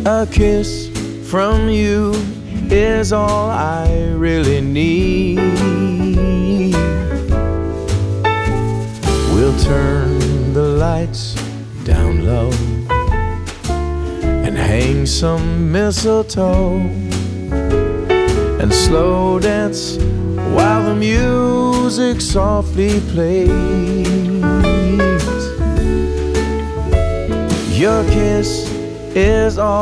A kiss from you is all I really need. We'll turn the lights down low and hang some mistletoe and slow dance while the music softly plays. Your kiss is all